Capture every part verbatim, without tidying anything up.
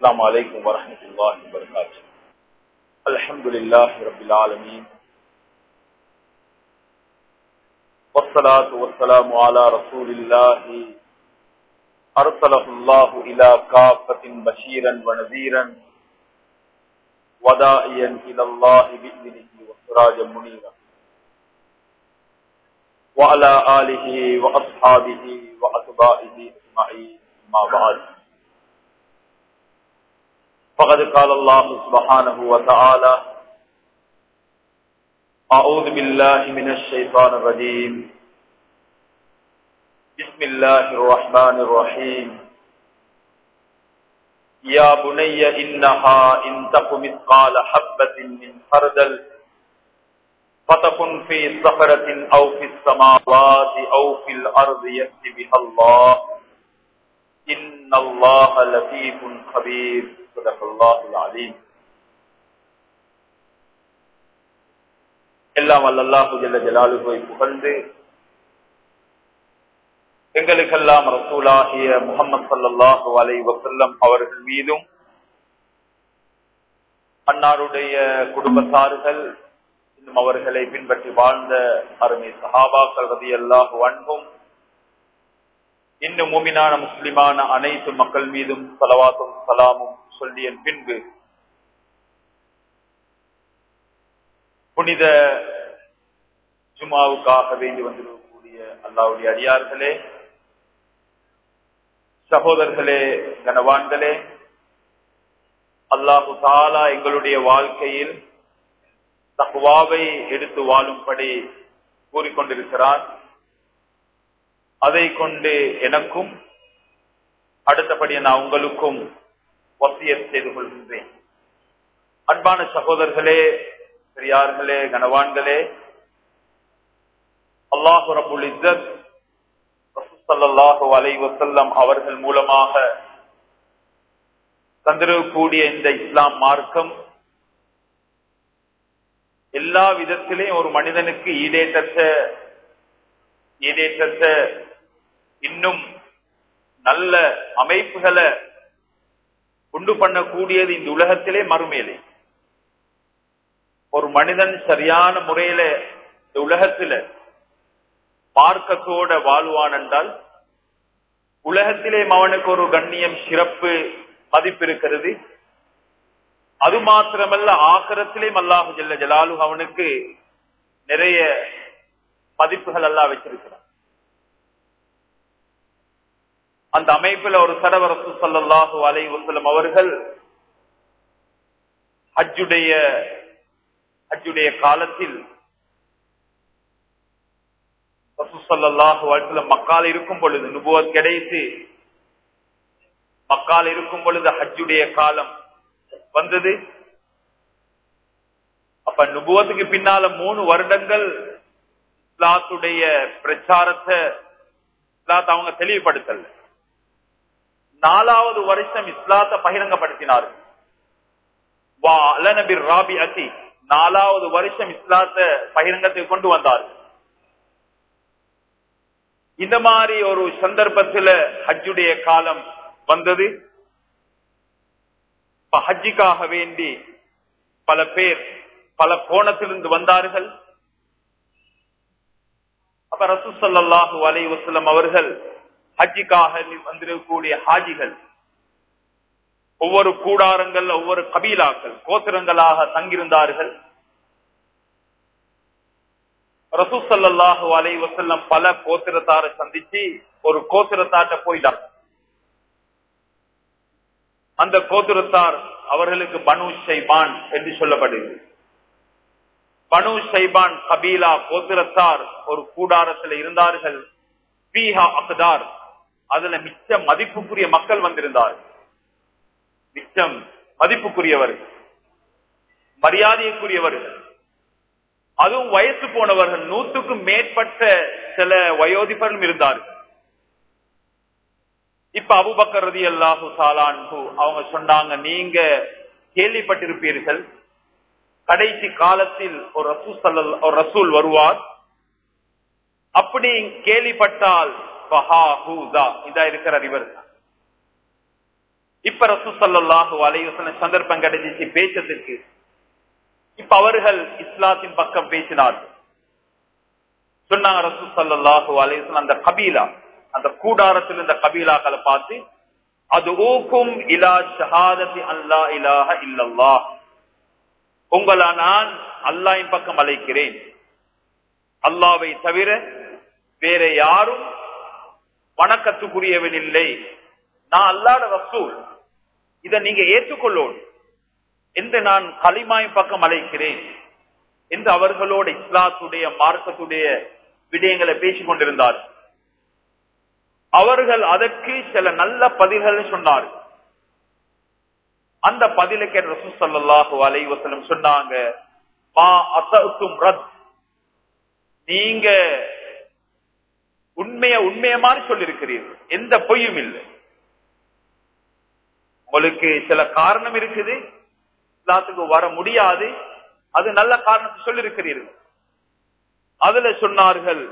السلام عليكم ورحمة الله وبركاته. الحمد لله رب العالمين والصلاة والسلام على رسول الله أرسله الله إلى كافة بشيرا ونذيرا وداعيا إلى الله بإذنه وسراجا منيرا وعلى آله وأصحابه وأتباعه أجمعين ما بعد. فقد قال الله سبحانه وتعالى: أعوذ بالله من الشيطان الرجيم بسم الله الرحمن الرحيم يا بني إنها إن تك مثقال حبة من خردل فتكن في صخرة أو في السماوات أو في الأرض يأت بها الله إن الله لطيف خبير. صدق الله العظيم. எல்லாம் அல்லாஹு ஜல்ல ஜலாலுஹு புகழ்ந்து எங்களுக்கெல்லாம் ரசூலாகிய முஹம்மது ஸல்லல்லாஹு அலைஹி வஸல்லம் அவர்கள் மீதும் அன்னாருடைய குடும்பத்தார்கள் இன்னும் அவர்களை பின்பற்றி வாழ்ந்த அருமை சஹாபாக்கள் ரலியல்லாஹு அன்ஹும் இன்னும் முஃமினான முஸ்லிமான அனைத்து மக்கள் மீதும் ஸலவாத்தும் ஸலாமும் சொல்லிய பின்பு புனித ஜுமாவுக்காக வேண்டி வந்திருக்கக்கூடிய அல்லாஹ்வுடைய அடியார்களே, சகோதரர்களே, கனவான்களே, அல்லாஹு தஆலா எங்களுடைய வாழ்க்கையில் தக்வாவை எடுத்து வாழும்படி கூறிக்கொண்டிருக்கிறார். அதை கொண்டு எனக்கும் அடுத்தபடி நான் உங்களுக்கும் வசியத் செய்து கொள்கின்றேன். அன்பான சகோதரர்களே, பெரியார்களே, கனவான்களே, அல்லாஹ் ரப்புல் இஸ்ஸத் ரசூல் ஸல்லல்லாஹு அலைஹி வஸல்லம் அவர்கள் மூலமாக தந்திரக்கூடிய இந்த இஸ்லாம் மார்க்கம் எல்லா விதத்திலேயும் ஒரு மனிதனுக்கு ஈடேற்றத்த ஈடேற்றத்த இன்னும் நல்ல அமைப்புகளை உண்டு பண்ணக்கூடியது இந்த உலகத்திலே மறுமையிலே. ஒரு மனிதன் சரியான முறையில இந்த உலகத்தில மார்க்கத்தோட வாழ்வான் என்றால் உலகத்திலே அவனுக்கு ஒரு கண்ணியம், சிறப்பு, மதிப்பு இருக்கிறது. அது மாத்திரமல்ல, ஆகிரத்திலே அல்லாஹு ஜல்ல ஜலாலுஹு அவனுக்கு நிறைய மதிப்புகள் எல்லாம் வச்சிருக்கிறான். அந்த அமைப்புல ஒரு தடவை ரசூல் ஸல்லல்லாஹு அலைஹி வஸல்லம் அவர்கள் ஹஜ்ஜுடைய ஹஜ்ஜுடைய காலத்தில் ரசூல் ஸல்லல்லாஹு அலைஹி வஸல்லம் மக்கால இருக்கும் பொழுது, நுபுவத் கிடைத்து மக்கால இருக்கும் பொழுது ஹஜ்ஜுடைய காலம் வந்தது. அப்ப நுபுவத்துக்கு பின்னால மூணு வருடங்கள் இஸ்லாத்துடைய பிரச்சாரத்தை இஸ்லாத்தை அவங்க தெளிவுபடுத்தல. நாலாவது வருஷம் இஸ்லாத்தை பகிரங்கப்படுத்தினார்கள். நாலாவது வருஷம் இஸ்லாத்தை பகிரங்கத்தை கொண்டு வந்தார்கள். இந்த மாதிரி ஒரு சந்தர்ப்பத்தில் ஹஜ்ஜுடைய காலம் வந்தது. ஹஜ்ஜிக்காக வேண்டி பல பேர் பல கோணத்திலிருந்து வந்தார்கள். அப்ப ரசூல் ஸல்லல்லாஹு அலைஹி வஸல்லம் அவர்கள் ஹஜ்ஜிக்காக வந்திருக்கக்கூடிய ஹாஜிகள் ஒவ்வொரு கூடாரங்கள், ஒவ்வொரு கபீலாக்கள், கோத்திரங்களாக தங்கியிருந்தார்கள். ரசூல் ஸல்லல்லாஹு அலைஹி வஸல்லம் பல கோத்திரத்தாரை சந்திச்சு ஒரு கோத்திரத்தாட்ட போயிட்டாங்க. அந்த கோத்திரத்தார் அவர்களுக்கு பனு ஷைபான் என்று சொல்லப்படுகிறது. பனு ஷைபான் கபீலா கோத்திரத்தார் ஒரு கூடாரத்தில் இருந்தார்கள். பீஹா அக்தார், அதுல மிச்ச மதிப்புக்குரிய மக்கள் வந்திருந்தார்கள். மிச்சம் மதிப்புக்குரியவர்கள், மரியாதைக்குரியவர்கள், அதுவும் வயசு போனவர்கள், நூற்றுக்கும் மேற்பட்ட சில வயோதிபர்களும் இருந்தார்கள். இப்ப அபூபக்கர் ரலியல்லாஹு தஆலா அன்ஹு அவங்க சொன்னாங்க, நீங்க கேள்விப்பட்டிருப்பீர்கள் கடைசி காலத்தில் ஒரு ரசூல் ஸல்லல்லாஹு ஒரு ரசூல் வருவார். அப்படி கேள்விப்பட்டால் இதா இருக்கிற இவர் இப்ப ரசூல் ஸல்லல்லாஹு அலைஹி வஸல்லம் சந்தர்ப்பம் கிடைச்சிச்சு பேச்சதுக்கு. இப்ப அவர்கள் இஸ்லாத்தின் பக்கம் பேசினார்கள். சொன்னாங்க ரசூல் ஸல்லல்லாஹு அலைஹி வஸல்லம் அந்த கபீலா, அந்த கூடாரத்தில் இருந்த கபீலாக்களை பார்த்து, அதுஊக்கும் இலா ஷஹாதத்தி அல்லா இலாஹ இல்லல்லாஹ், உங்களா நான் அல்லாஹ்வின் பக்கம் அழைக்கிறேன், அல்லாஹ்வை தவிர வேற யாரும் வணக்கத்துக்குரியவன் இல்லை, நான் அல்லாஹ்வுடைய ரசூல், இதை நீங்க ஏற்றுக்கொள்ளோம் என்று நான் கலிமாவின் பக்கம் அழைக்கிறேன் என்று அவர்களோட இஸ்லாத்துடைய மார்க்கத்துடைய விடயங்களை பேசிக் கொண்டிருந்தார். அவர்கள் அதற்கு சில நல்ல பதில்கள் சொன்னார்கள். அந்த பதிலுக்கு ரசூல் ஸல்லல்லாஹு அலைஹி வஸல்லம் சொன்னாங்க, மா அஸஅதும் ரத், நீங்க உண்மைய உண்மைய மாதிரி சொல்லிருக்கிறீர்கள், எந்த பொய்யும் இல்லை. உங்களுக்கு சில காரணம் இருக்குது இஸ்லாத்துக்கு வர முடியாது, அது நல்ல காரணத்தை சொல்லிருக்கிறீர்கள். அதுல சொன்னார்கள்,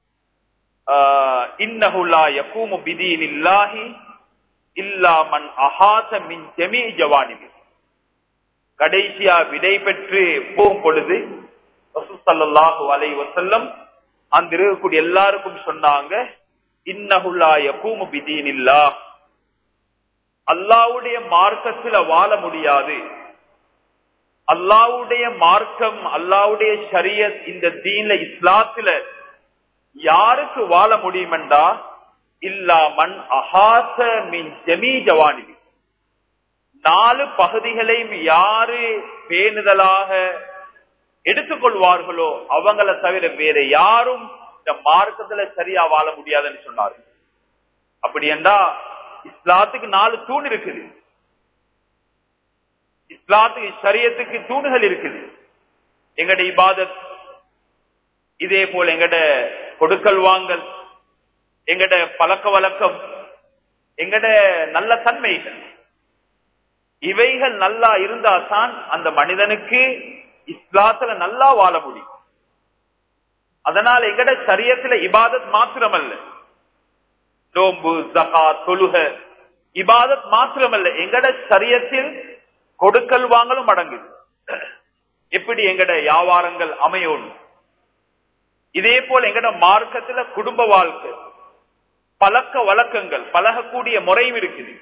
இன்னஹு லா யகூமு பிதீனில்லாஹி இல்லா மன் அஹாத மின் ஜமீ ஜவானிபி. கடைசியா விடை பெற்று போகும் பொழுது ரசூல் ஸல்லல்லாஹு அலைஹி வஸல்லம் அந்த இருக்கக்கூடிய எல்லாருக்கும் சொன்னாங்க, இன்னஹு லா யகூமு பிதீனில்லாஹ், அல்லாஹ்வுடைய மார்க்கத்துல வாழ முடியாது. அல்லாஹ்வுடைய மார்க்கம், அல்லாஹ்வுடைய ஷரியத், இந்த தீன்ல இஸ்லாத்துல யாருக்கு வாழ முடியுமெண்டா இல்லா மன் அஹாஸ மின் ஜமீ ஜவானிபி, நாலு பகுதிகளையும் யாரு பேணுதலாக எடுத்துக்கொள்வார்களோ அவங்களை தவிர வேற யாரும் இந்த மார்க்கத்துல சரியா வாழ முடியாதுன்னு சொன்னாரு. அப்படி என்றா இஸ்லாத்துக்கு நாலு தூண் இருக்குது, இஸ்லாத்துக்கு ஷரியத்துக்கு தூண்கள் இருக்குது. எங்கட இபாதத், இதே போல எங்கட கொடுக்கல் வாங்கல், எங்கட பழக்க வழக்கம், எங்கட நல்ல தன்மைகள், இவைகள் நல்லா இருந்தா தான் அந்த மனிதனுக்கு இஸ்லாத்துல நல்லா வாழ முடியும். அதனால எங்கட ஷரியத்துல இபாதத் மாத்திரமல்ல, நோம்பு ஸகாத் தொழுக இபாதத் மாத்திரமல்ல, எங்கட ஷரியத்தில் கொடுக்கல் வாங்கலும் அடங்குது. எப்படி எங்கட வியாபாரங்கள் அமையும், இதே போல எங்கட மார்க்கத்துல குடும்ப வாழ்க்கை, பழக்க வழக்கங்கள், பழகக்கூடிய முறையும் இருக்குது.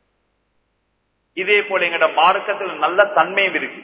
இதே போல எங்கட மார்க்கத்தில் நல்ல தன்மையும் இருக்கு.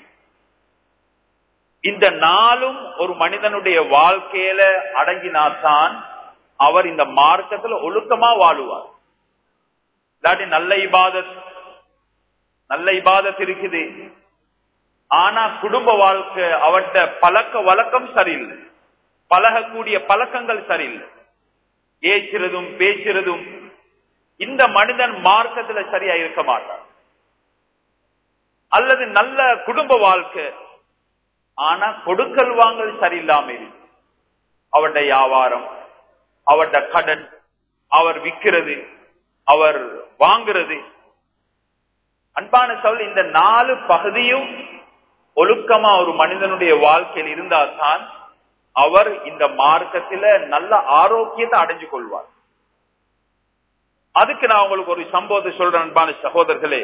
இந்த நாளும் ஒரு மனிதனுடைய வாழ்க்கையில அடங்கினால்தான் அவர் இந்த மார்க்கத்துல ஒழுக்கமா வாழுவார். இல்லாட்டி நல்ல இபாதத் நல்ல இபாதத் இருக்குது, ஆனா குடும்ப வாழ்க்கை அவட்ட பழக்க வழக்கம் சரியில்லை, பழகக்கூடிய பழக்கங்கள் சரியில்லை, ஏச்சுறதும் பேசுறதும், இந்த மனிதன் மார்க்கத்துல சரியா இருக்க மாட்டான். அல்லது நல்ல குடும்ப வாழ்க்கை, ஆனா கொடுக்கல் வாங்கல் சரியில்லாம இருக்கு, அவருடைய வியாபாரம், அவருடைய கடன், அவர் விற்கிறது, அவர் வாங்குறது. அன்பான சகோதரர்களே, இந்த நாலு பகுதியும் ஒழுக்கமா ஒரு மனிதனுடைய வாழ்க்கையில் இருந்தால்தான் அவர் இந்த மார்க்கத்தில நல்ல ஆரோக்கியத்தை அடைஞ்சு கொள்வார். அதுக்கு நான் உங்களுக்கு ஒரு சம்பவத்தை சொல்றேன். அன்பான சகோதரர்களே,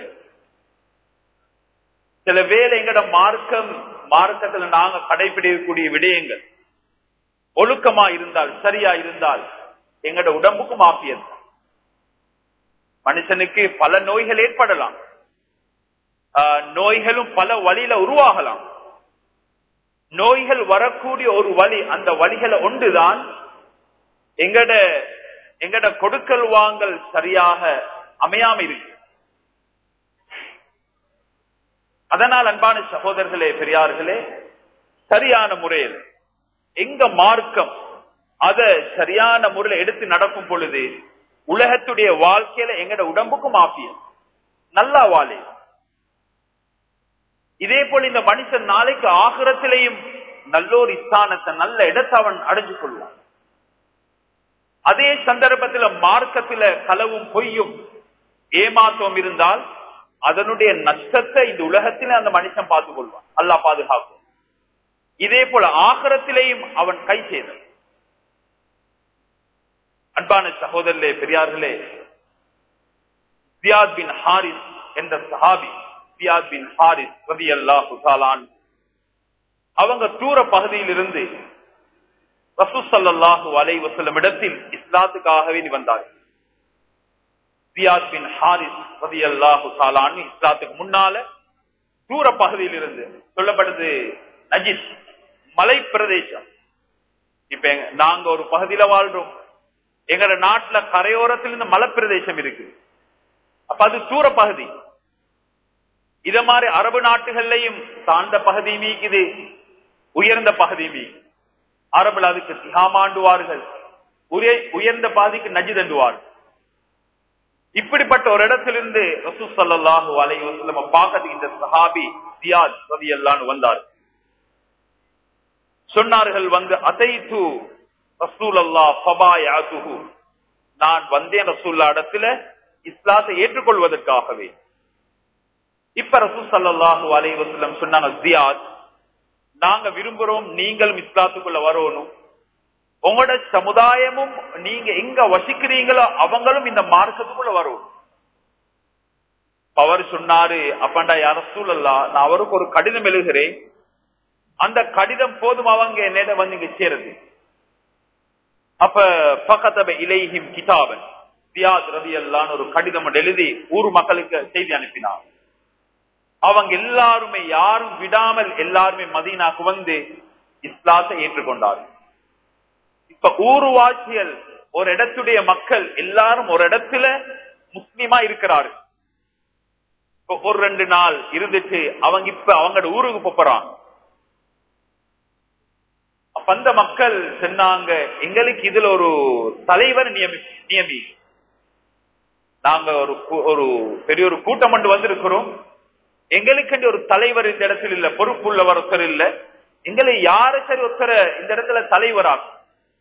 சில வேளை எங்கட மார்க்கம் மார்க்கத்துல நாங்க கடைபிடிக்கக்கூடிய விடயங்கள் ஒழுக்கமா இருந்தால், சரியா இருந்தால், எங்கட உடம்புக்கும் ஆபியது. மனுஷனுக்கு பல நோய்கள் ஏற்படலாம், நோய்களும் பல வழியில உருவாகலாம். நோய்கள் வரக்கூடிய ஒரு வழி, அந்த வழிகளை ஒன்றுதான் எங்கட எங்கட கொடுக்கல் வாங்கல் சரியாக அமையாம இருக்கு. அதனால் அன்பான சகோதரர்களே, பெரியார்களே, சரியான முறையில் எங்க மார்க்கம் அத சரியான முறையில் எடுத்து நடக்கும் பொழுது உலகத்துடைய வாழ்க்கையில எங்கட உடம்புக்கும் ஆபியம் நல்லா வாழ. இதே போல இந்த மனுஷன் நாளைக்கு ஆகிரத்திலையும் நல்லோர் ஸ்தானத்தை, நல்ல இடத்தை அவன் அடைஞ்சு கொள்வான். அதே சந்தர்ப்பத்தில் மார்க்கத்தில களவும் பொய்யும் ஏமாற்றம் இருந்தால் அதனுடைய நஷ்டத்தை இந்த உலகத்திலே அந்த மனுஷன் பார்த்துக் கொள்வான், அல்லாஹ் பாதுகாக்கும். இதே போல ஆகிரத்திலேயும் அவன் கை செய்தான். அன்பான சகோதரர்களே, பெரியார்களே, ஜியாத் பின் ஹாரிஸ் என்ற சஹாபி ஜியாத் பின் ஹாரிஸ் ரலியல்லாஹு தஆலா அவங்க தூர பகுதியில் இருந்து ரசூல் ஸல்லல்லாஹு அலைஹி வஸல்லம் இடத்தில் இஸ்லாத்துக்காகவே வந்தார்கள். ஜியாத் பின் ஹாரிஸ் ரலியல்லாஹு தஆலா இஸ்லாத்துக்கு முன்னால தூர பகுதியில் இருந்து சொல்லப்படுது நஜித் மலை பிரதேசம். இப்ப நாங்க ஒரு பகுதியில வாழ்றோம், எங்க நாட்டுல கரையோரத்தில் இருந்து மலை பிரதேசம் இருக்கு. அப்ப அது தூர பகுதி. இத மாதிரி அரபு நாட்டுகள்லையும் தாழ்ந்த பகுதி மீக்குது, உயர்ந்த பகுதி மீக்கு. அரபுல அதுக்கு திஹாமாண்டுவார்கள், உயர்ந்த பாதிக்கு நஜித் என்றுவார்கள். இப்படிப்பட்ட ஒரு இடத்திலிருந்து ரசூல் ஸல்லல்லாஹு அலைஹி வஸல்லம் பார்க்கறதுக்கு இந்த சஹாபி ஜியாத் ரலியல்லாஹு வந்தார். சொன்னார்கள், வந்து அதைத்து ரசூலல்லாஹ் ஃபபாயஅதுஹு, நான் வந்தேன் ரசூலுல்லாஹ் இடத்துல இஸ்லாத்தை ஏற்றுக்கொள்வதற்காகவே. இப்ப ரசூல் ஸல்லல்லாஹு அலைஹி வஸல்லம் சொன்னாங்க, ஜியாத் நாங்க விரும்புறோம் நீங்களும் இஸ்லாத்துக்குள்ள வரணும், உங்களோட சமுதாயமும் நீங்க எங்க வசிக்கிறீங்களோ அவங்களும் இந்த மார்க்கத்துக்குள்ள வரும். அவர் சொன்னாரு, அப்பண்டா யா ரசூலல்லாஹ் நான் அவருக்கு ஒரு கடிதம் எழுதுகிறேன், அந்த கடிதம் போதும் அவங்க என்னிட வந்து இங்க சேருது. அப்ப ஃபகதப இலைஹிம் கிதாபன், ஜியாத் ரலியல்லாஹு ஒரு கடிதம் எழுதி ஊர் மக்களுக்கு செய்தி அனுப்பினார். அவங்க எல்லாருமே யாரும் விடாமல் எல்லாருமே மதீனாக்கு வந்து இஸ்லாத்தை ஏற்றுக்கொண்டார்கள். இப்ப ஊர்வாசிகள் ஒரு இடத்துடைய மக்கள் எல்லாரும் ஒரு இடத்துல முஸ்லிமா இருக்கிறாரு. ஒரு ரெண்டு நாள் இருந்துட்டு அவங்க இப்ப அவங்களோட ஊருக்கு போறாங்க. அப்ப அந்த மக்கள் சொன்னாங்க, எங்களுக்கு இதுல ஒரு தலைவர் நியமி நியமி நாங்க ஒரு ஒரு பெரிய ஒரு கூட்டம் கொண்டு வந்திருக்கிறோம், எங்களுக்கு ஒரு தலைவர் இந்த இடத்துல இல்ல, பொறுப்புள்ளவர் ஒருத்தர் இல்ல, எங்களை யாரு சரி ஒருத்தர இந்த இடத்துல தலைவராகும்.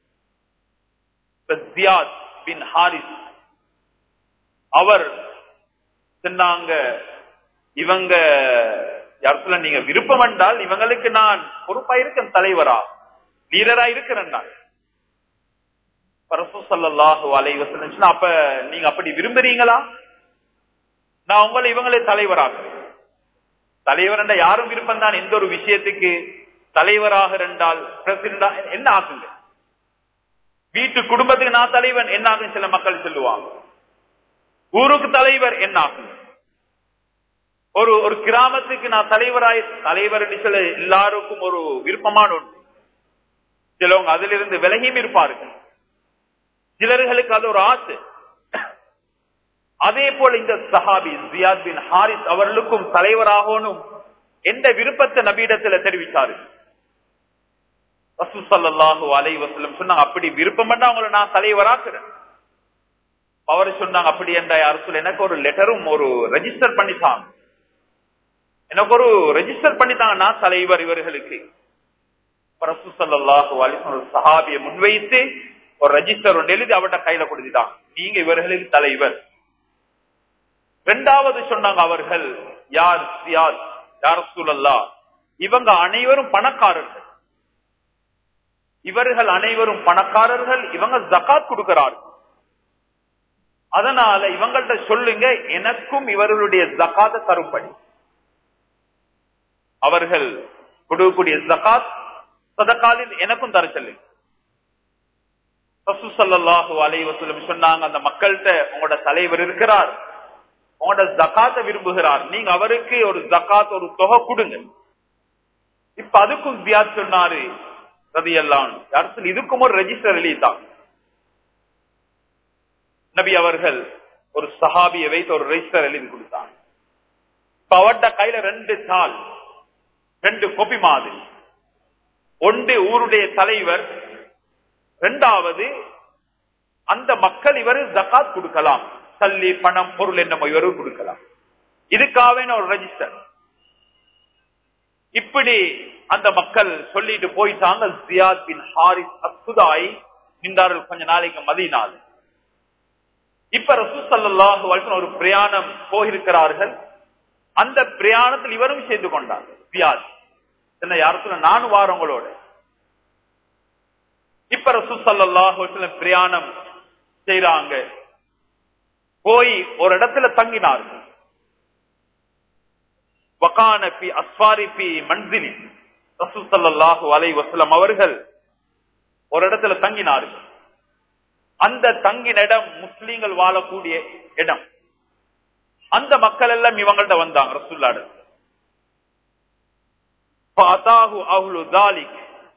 ஜியாத் பின் ஹாரிஸ் அவர் சொன்னாங்க, இவங்க யாருக்குள்ள நீங்க விருப்பம் என்றால் இவங்களுக்கு நான் பொறுப்பா இருக்கேன், தலைவரா லீடரா இருக்கிறேன். ரசூல் ஸல்லல்லாஹு அலைஹி வஸல்லம் சொன்னா, அப்ப நீங்க அப்படி விரும்புறீங்களா, நான் உங்களை இவங்களே தலைவராக்குறேன். தலைவர் என்ற யாரும் விருப்பம் தான், எந்த ஒரு விஷயத்துக்கு தலைவராக இருந்தால் பிரசிடண்டா என்ன ஆகுங்க, வீட்டு குடும்பத்துக்கு நான் தலைவன் என்ன ஆகும் சில மக்கள் சொல்லுவாங்க, ஊருக்கு தலைவர் என்ன ஆகும், ஒரு ஒரு கிராமத்துக்கு நான் தலைவராய் தலைவர் சொல்ல எல்லாருக்கும் ஒரு விருப்பமான ஒன்று. சிலவங்க அதிலிருந்து விலகியும் இருப்பார்கள், சிலர்களுக்கு அது ஒரு ஆசை. அதே போல இந்த சஹாபி ஜியாத் பின் ஹாரிஸ் அவர்களுக்கும் தலைவராகணும் என்ற விருப்பத்தை நபியிடத்தில் தெரிவித்தாரு. ரசூல் ஸல்லல்லாஹு அலைஹி வஸல்லம் சொன்னாங்க, அப்படி விருப்பம் பண்ணா அவங்களை நான் தலைவராக்குறேன். அவர் சொன்னாங்க, அப்படி என்ற யார் சொல்ல எனக்கு ஒரு லெட்டரும் ஒரு ரெஜிஸ்டர் பண்ணித்தாங்க, எனக்கு ஒரு ரெஜிஸ்டர் பண்ணித்தாங்க, நான் தலைவர் இவர்களுக்கு. ரசூல் ஸல்லல்லாஹு அலைஹி வஸல்லம் சஹாபியை முன்வைத்து ஒரு ரெஜிஸ்டர் ஒன்று எழுதி அவர்கிட்ட கையில கொடுத்துட்டாங்க, நீங்க இவர்களுக்கு தலைவர். இரண்டாவது சொன்னாங்க அவர்கள், யார் ஜியாத் யா ரசூலல்லாஹ் இவங்க அனைவரும் பணக்காரர்கள், இவர்கள் அனைவரும் பணக்காரர்கள், இவங்க ஜகாத் கொடுக்கிறார்கள், அதனால இவங்கள்ட்ட சொல்லுங்க எனக்கும் இவர்களுடைய ஜகாத்தை தரும்படி. அவர்கள் கொடுக்கக்கூடிய ஜகாத் சதகாலில் எனக்கும் தர சொல்லுங்க. ரசூல் ஸல்லல்லாஹு அலைஹி வஸல்லம் சொன்னாங்க, அந்த மக்கள்கிட்ட உங்களோட தலைவர் இருக்கிறார், உங்களோட ஜகாத்தை விரும்புகிறார், நீங்க அவருக்கு ஒரு ஜகாத் ஒரு தொகை கொடுங்க. இப்ப அதுக்கும் ஜியாத் சொன்னாரு ரலியல்லாஹு அன்ஹு, இதுக்கும் ஒரு ரெஜிஸ்டர் எழுதிட்டாங்க. நபி அவர்கள் ஒரு சஹாபியை வைத்து ஒரு ரெஜிஸ்டர் எழுதி கொடுத்தாங்க. இப்ப அவர்கிட்ட கையில ரெண்டு தாள், ரெண்டு கோப்பி மாதிரி, ஒன்று ஊருடைய தலைவர், இரண்டாவது அந்த மக்கள் இவரு ஜகாத் கொடுக்கலாம், சல்லி பணம் பொருள் என்னமோ இவரு கொடுக்கலாம், இதுக்காக ஒரு ரெஜிஸ்டர். இப்படி அந்த மக்கள் சொல்லிட்டு போயிட்டாங்க. ஜியாத் பின் ஹாரிஸ் அஸ்ஸுதாய் நின்றார்கள் கொஞ்ச நாளைக்கு மதீனால. இப்ப ரசூல் ஸல்லல்லாஹு அலைஹி வஸல்லம் ஒரு பிரயாணம் போயிருக்கிறார்கள், அந்த பிரயாணத்தில் இவரும் சேர்ந்து கொண்டார். ஜியாத் என்ன யாருக்கும் நானும் வாரங்களோட. இப்ப ரசூல் ஸல்லல்லாஹு அலைஹி வஸல்லம் பிரயாணம் செய்றாங்க, போய் ஒரு இடத்துல தங்கினார்கள். ஃபகான ஃபி அஸ்ஃபாரி ஃபி மன்சிலி. ரசூல் ஸல்லல்லாஹு அலைஹி வஸல்லம் அவர்கள் ஒரு இடத்துல தங்கினார்கள். அந்த தங்கின இடம் முஸ்லீம்கள் வாழக்கூடிய இடம். அந்த மக்கள் எல்லாம் இவங்கள்ட்ட வந்தாங்க ரசூலுல்லாஹ். ஃபஅதாஹு அஹ்லு ذلك.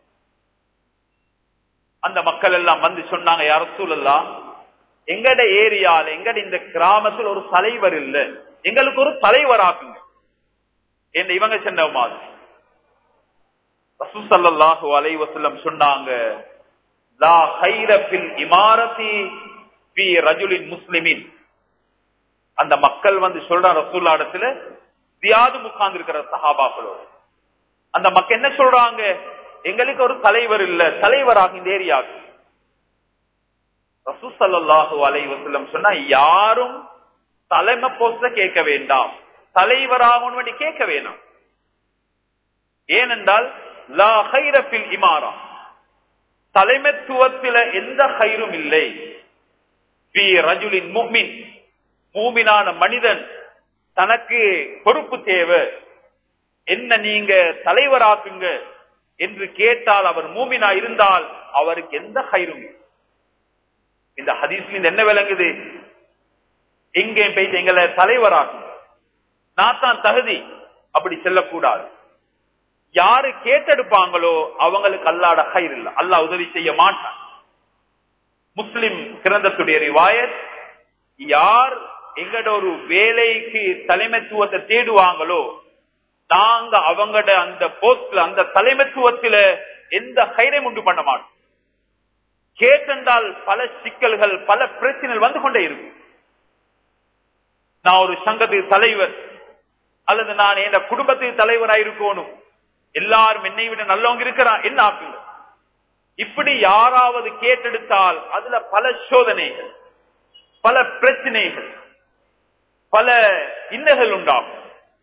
அந்த மக்கள் எல்லாம் வந்து சொன்னாங்க, யா ரசூலல்லாஹ், எங்கட ஏரியால எங்கட இந்த கிராமத்தில் ஒரு தலைவர் இல்ல, எங்களுக்கு ஒரு தலைவர் ஆக்குங்க என்று இவங்க சொன்ன மாதிரி. ரசூல் ஸல்லல்லாஹு அலைஹி வஸல்லம் சொன்னாங்க, லா கைர ஃபில் இமாரத்தி ஃபீ ரஜுலின் முஸ்லிமின். அந்த மக்கள் வந்து சொல்றாங்க ரசூலுல்லாஹ் இடத்துல, தியாது உட்கார்ந்து இருக்கிற சஹாபாக்களோட. அந்த மக்கள் என்ன சொல்றாங்க, எங்களுக்கு ஒரு தலைவர் இல்ல, தலைவராக இந்த ஏரியாவுக்கு. ரசூல் ஸல்லல்லாஹு அலைஹி வஸல்லம் சொன்னா, யாரும் தலைமை போஸ்ட்ல கேட்க வேண்டாம், தலைவராக வேண்டி கேட்க வேண்டாம். ஏனென்றால் லா கைர ஃபில் இமாரா, தலைமைத்துவத்தில எந்த கைரும் இல்லை. ஃபீ ரஜுலின் முஃமின், மூமினான மனிதன் தனக்கு பொறுப்பு தேவை, என்ன நீங்க தலைவராக்குங்க என்று கேட்டால் அவர் மூமினா இருந்தால் அவருக்கு எந்த கைரும். இந்த ஹதீஸ்ல என்ன விளங்குது, எங்கே போயிட்டு எங்களை தலைவராக்குங்க, நான் தான் தகுதி, அப்படி செல்லக்கூடாது. யாரு கேட்டெடுப்பாங்களோ அவங்களுக்கு அல்லாஹ்வுடைய கைர் இல்ல, அல்லாஹ் உதவி செய்ய மாட்டான். முஸ்லிம் கிரந்தத்துடைய ரிவாயத், யார் எங்கட ஒரு வேலைக்கு தலைமைத்துவத்தை தேடுவாங்களோ நாங்க அவங்கட அந்த போஸ்ட்ல அந்த தலைமைத்துவத்தில எந்த கைரையும் உண்டு பண்ண மாட்டோம். கேட்டென்றால் பல சிக்கல்கள் பல பிரச்சனைகள் வந்து கொண்டே இருக்கும். நான் ஒரு சங்கத்துக்கு தலைவர் அல்லது நான் என் குடும்பத்துக்கு தலைவராக இருக்கணும், எல்லாரும் என்னை விட நல்லவங்க இருக்கிறான் என்ன ஆக்குங்க, இப்படி யாராவது கேட்டெடுத்தால் அதுல பல சோதனைகள் பல பிரச்சனைகள் பல இன்னல்கள் உண்டாகும்.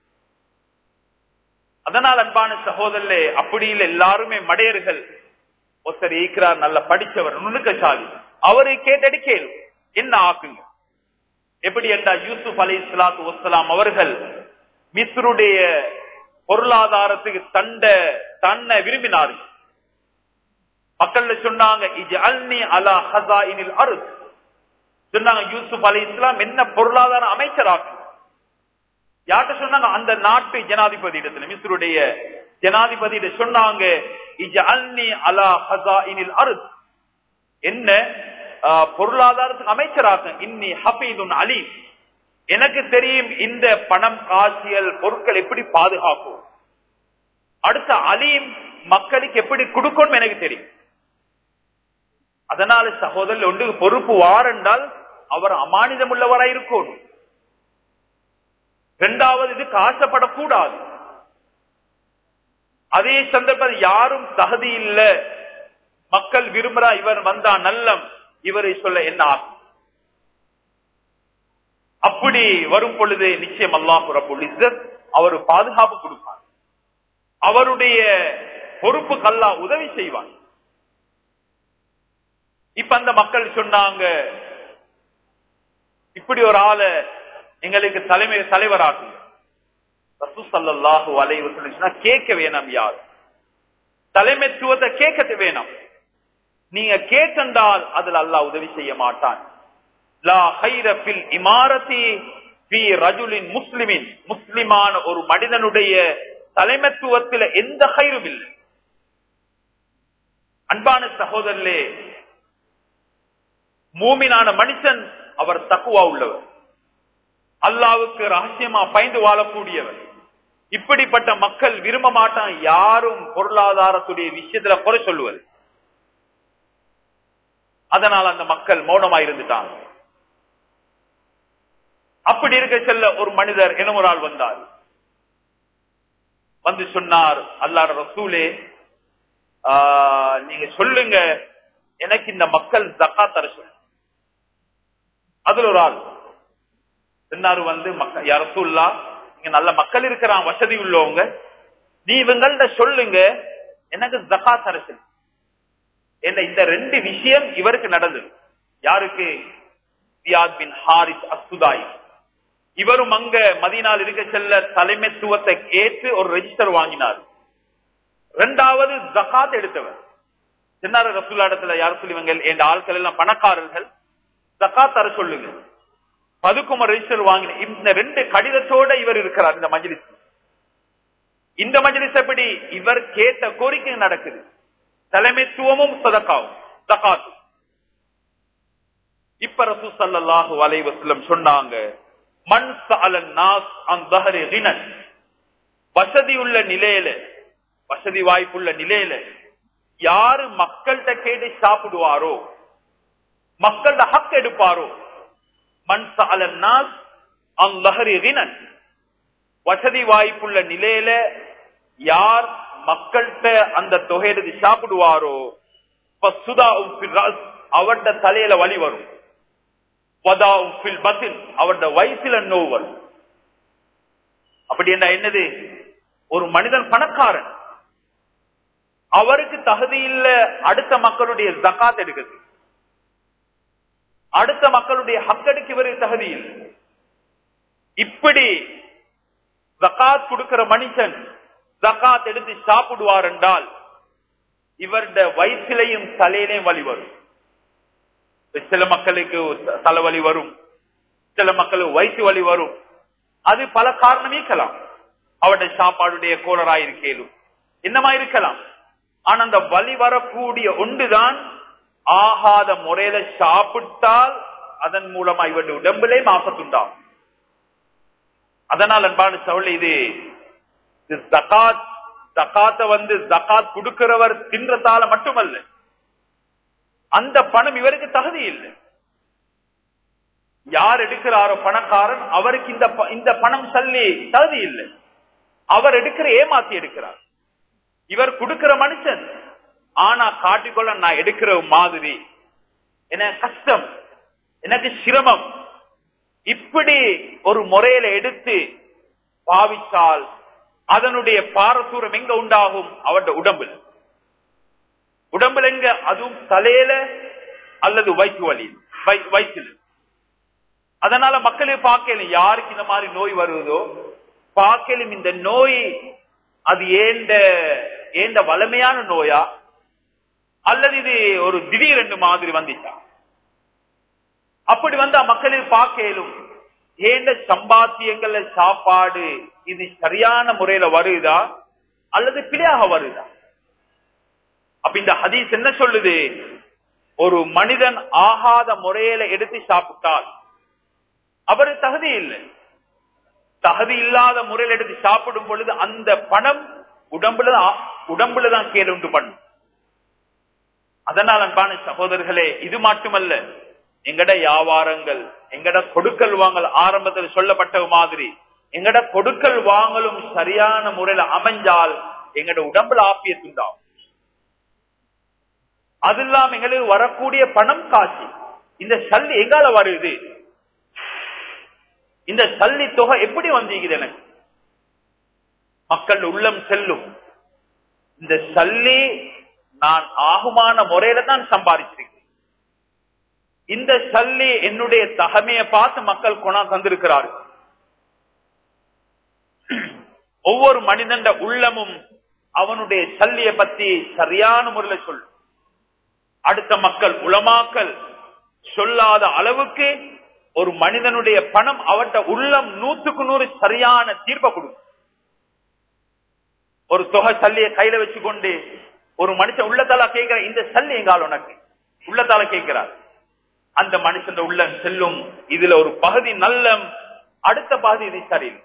அதனால் அன்பான சகோதரர்களே, அப்படி இல்லை எல்லாருமே மடையர்கள். ஒருத்தர் ஈக்கிறார், நல்ல படிச்சவர், நுணுக்கசாலி, அவரை கேட்டடிக்கலும் என்ன ஆக்குங்க. எப்படி என்றால் யூசுப் அலைஹிஸ்ஸலாத்து வஸ்ஸலாம் அவர்கள் மிஸ்ருடைய பொருளாதாரத்துக்கு தண்ட தன்னை விரும்பினார்கள். மக்கள் சொன்னாங்க, இஜ்அல்னி அலா ஹஸாயினில் அர்த். சொன்னாங்க யூசுப் அலைஹிஸ்ஸலாம் என்ன பொருளாதார அமைச்சராக்கு. யார்கிட்ட சொன்னாங்க, அந்த நாட்டு ஜனாதிபதி இடத்துல, மிஸ்ருடைய ஜனாதிபதி சொன்னாங்க, இஜ்அல்னி அலா ஹஸாயினில் அர்த், என்ன பொருளாதாரத்துக்கு அமைச்சராக்கு. இன்னி ஹஃபீதுன் அலீம், எனக்கு தெரியும் இந்த பணம் காசியல் பொருட்கள் எப்படி பாதுகாக்கும், அடுத்த அலீம் மக்களுக்கு எப்படி கொடுக்கணும் எனக்கு தெரியும். அதனால சகோதரர் ஒன்று பொறுப்பு வாரென்றால் அவர் அமானிதம் உள்ளவராய் இருக்கணும். இரண்டாவது, இது காசப்படக்கூடாது. அதே சந்தர்ப்பத்தில் யாரும் தகுதி இல்ல, மக்கள் விரும்புறா, இவர் வந்தா நல்லம், இவரை சொல்ல என்ன ஆகும். அப்படி வரும் பொழுது நிச்சயம் அல்லாஹ் ரப்புல் இஸ்ஸத் அவர் பாதுகாப்பு கொடுப்பார், அவருடைய பொறுப்புக்கு அல்லாஹ் உதவி செய்வார். இப்ப அந்த மக்கள் சொன்னாங்க, இப்படி ஒரு ஆளை எங்களுக்கு தலைமை தலைவராகும். ரசூல் ஸல்லல்லாஹு அலைஹி வஸல்லம் சொன்னா, கேட்க வேணாம், யார் தலைமைத்துவத்தை கேட்க வேணாம். நீங்க கேட்டால் அதுல அல்லாஹ் உதவி செய்ய மாட்டான். லா கைர ஃபில் இமாரத்தி ஃபீ ரஜுலின் முஸ்லிமின், முஸ்லிமான ஒரு மனிதனுடைய தலைமைத்துவத்தில் எந்த கைரும் இல்லை. அன்பான சகோதரர்களே, மூமினான மனுஷன் அவர் தக்குவா உள்ளவர், அல்லாஹ்வுக்கு ரகசியமா பயந்து வாழக்கூடியவர். இப்படிப்பட்ட மக்கள் விரும்ப மாட்டான் யாரும் பொருளாதாரத்துடைய விஷயத்துல குறை சொல்லுவது. அதனால் அந்த மக்கள் மௌனமா இருந்துட்டாங்க. அப்படி இருக்க செல்ல ஒரு மனிதர் என்ன ஒரு ஆள் வந்தார், வந்து சொன்னார், அல்லாஹ்வுடைய ரசூலே, நீங்க சொல்லுங்க, எனக்கு இந்த மக்கள் ஜகாத் தர சொல்லு. அதுல ஒரு ஆள் சொன்னாரு, வந்து யா ரசூலுல்லாஹ், இங்க நல்ல மக்கள் இருக்கிறான், வசதி உள்ளவங்க, நீ இவங்கள்ட்ட சொல்லுங்க எனக்கு ஜகாத் தர சொல்லு. என்ன இந்த ரெண்டு விஷயம் இவருக்கு நடந்தது. யாருக்கு? Ziyad bin Haris Assudai. இவரும் அங்க மதீனாவில் இருக்க செல்ல தலைமைத்துவத்தை ஏற்று ஒரு ரெஜிஸ்டர் வாங்கினார். இரண்டாவது ஜகாத் எடுத்தவர் சின்னார ரசூலுல்லாஹி இடத்துல யார் சொல்லுவாங்க, என் ஆட்கள் எல்லாம் பணக்காரர்கள், ஜகாத் தர சொல்லுங்க. அதுக்கும் ஒரு ரெஜிஸ்டர் வாங்கின இந்த ரெண்டு கடிதத்தோட இவர் இருக்கிறார் இந்த மஜ்லிஸ். இந்த மஜ்லிஸ் எப்படி இவர் கேட்ட கோரிக்கை நடக்குது, தலைமைத்துவமும் சதகாவும் ஜகாத்தும். இப்ப ரசூல் ஸல்லல்லாஹு அலைஹி வஸல்லம் சொன்னாங்க, மன் ஸஅலன் நாஸ் அன் ظஹரி கினன், வசதி உள்ள நிலையில, வசதி வாய்ப்புள்ள நிலையில யாரு மக்கள்கிட்ட கேட்டு சாப்பிடுவாரோ, மக்கள்கிட்ட ஹக் எடுப்பாரோ, மன் ஸஅலன் நாஸ் அன் ظஹரி கினன், வசதி வாய்ப்புள்ள நிலையில யார் மக்கள்கிட்ட அந்த தொகை எடுத்து சாப்பிடுவாரோ, அவருடைய தலையில வலி வரும், அவருடைய வயசுல நோய் வரும். அப்படி என்ன என்னது, ஒரு மனிதன் பணக்காரன், அவருக்கு தகுதி இல்ல அடுத்த மக்களுடைய ஜகாத் எடுக்கிறது, அடுத்த மக்களுடைய ஹக்கெடுக்கு இவருக்கு தகுதி இல்லை. இப்படி ஜகாத் கொடுக்கிற மனுஷன் ஜகாத் எடுத்து சாப்பிடுவார் என்றால் இவருடைய வயிற்றிலையும் தலையிலையும் வலி வரும். சில மக்களுக்கு தலைவலி வரும், சில மக்களுக்கு வயிற்று வலி வரும். அது பல காரணம் இருக்கலாம். அவருடைய சாப்பாடுடைய கோளராய் இருக்கேனும் என்னமா இருக்கலாம். ஆனா அந்த வலி வரக்கூடிய ஒன்றுதான் ஆகாத முறையில சாப்பிட்டால் அதன் மூலமா இவருடைய உடம்பிலே மாசத்துண்டாகும். அதனால் அன்பான சவுளை இது ஜகாத், ஜகாத்தை வந்து ஜகாத் கொடுக்கிறவர் தின்றதால மட்டுமல்ல, அந்த பணம் இவருக்கு தகுதி இல்லை. யார் எடுக்கிறாரோ பணக்காரன், அவருக்கு இந்த இந்த பணம் சொல்லி தகுதி இல்லை. அவர் எடுக்கிற ஏமாத்தி எடுக்கிறார். இவர் கொடுக்கிற மனுஷன், ஆனா காட்டிக்கொள்ள நான் எடுக்கிற மாதிரி எனக்கு கஷ்டம், எனக்கு சிரமம், இப்படி ஒரு முறையில எடுத்து பாவித்தால் அதனுடைய பாரசூரம் எங்க உண்டாகும், அவருடைய உடம்பில். உடம்புல எங்க, அதுவும் தலையில அல்லது வயிற்று வலி, வயிற்றில். அதனால மக்களே பார்க்கலும் யாருக்கு இந்த மாதிரி நோய் வருவதோ பார்க்கலும் இந்த நோய் அது ஏண்ட ஏண்ட வலிமையான நோயா அல்லது இது ஒரு திடீரென்று மாதிரி வந்துச்சா. அப்படி வந்தா மக்களில் பார்க்கலும் ஏண்ட சம்பாத்தியங்கள்ல சாப்பாடு இது சரியான முறையில வருதா அல்லது பிழையாக வருதா. அப்ப இந்த ஹதீஸ் என்ன சொல்லுது, ஒரு மனிதன் ஆகாத முறையில எடுத்து சாப்பிட்டால் அவரு தகுதி இல்லை, தகுதி இல்லாத முறையில் எடுத்து சாப்பிடும் பொழுது அந்த பணம் உடம்புல உடம்புலதான் கேடு உண்டு பண்ணும். அதனால் அன்பான சகோதரர்களே, இது மட்டுமல்ல, எங்கட வியாபாரங்கள், எங்கட கொடுக்கல் வாங்கல் ஆரம்பத்தில் சொல்லப்பட்ட மாதிரி எங்கட கொடுக்கல் வாங்கலும் சரியான முறையில அமைஞ்சால் எங்கட உடம்புல ஆப்பியத்துண்டாகும். அது இல்லாம எங்களுக்கு வரக்கூடிய பணம் காட்சி, இந்த சல்லி எங்கால வருது, இந்த சல்லி தொகை எப்படி வந்தீங்க, எனக்கு மக்கள் உள்ளம் செல்லும். இந்த சல்லி நான் ஆகுமான முறையில தான் சம்பாதிச்சிருக்கேன். இந்த சல்லி என்னுடைய தகமையை பார்த்து மக்கள் கொணா தந்திருக்கிறார்கள். ஒவ்வொரு மனிதன் உள்ளமும் அவனுடைய சல்லியை பத்தி சரியான முறையில் சொல்லும். அடுத்த மக்கள் உலமாக்கள் சொல்லாத அளவுக்கு ஒரு மனிதனுடைய பணம் அவட்ட உள்ளம் நூற்றுக்கு நூறு சரியான தீர்ப்பை கொடுக்கும். ஒரு தொகை சல்லியை கையில வச்சுக்கொண்டு ஒரு மனுஷன் உள்ளத்தால கேட்கிற, இந்த சல்லி எங்கால் உனக்கு உள்ளத்தால கேட்கிறார். அந்த மனுஷன் உள்ளம் செல்லும், இதுல ஒரு பகுதி நல்லம், அடுத்த பகுதி இது சரியில்லை.